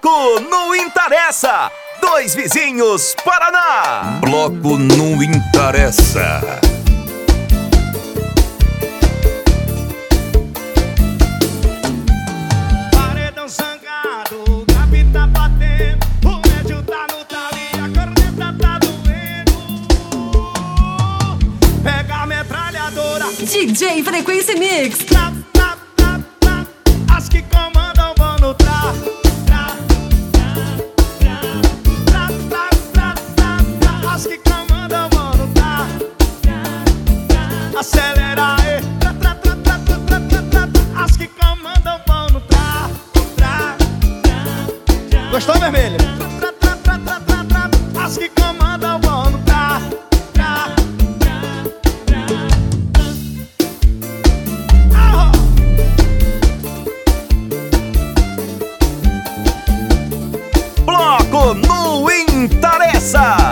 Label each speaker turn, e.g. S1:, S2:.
S1: Bloco no Interessa. Dois Vizinhos, Paraná.
S2: Bloco no Interessa.
S3: Paredão zangado, Gabi tá batendo, o médio tá no talo e a corneta tá doendo. Pega a metralhadora,
S4: DJ Frequência Mix.
S3: tra, tra, tra, tra. As que comandam vão no tra, tra, tra, tra, tra, tra, tra, tra. As que comandam vão no tra, acelera aí, tra, tra, tra, tra, tra, tra, tra, tra, tra. As que comandam vão no tra, tra, tra. Gostou, vermelho? Tra, tra, tra, tra, tra, tra. As que comandam vão no tra, tra, tra, tra.
S1: Bloco no Interessa.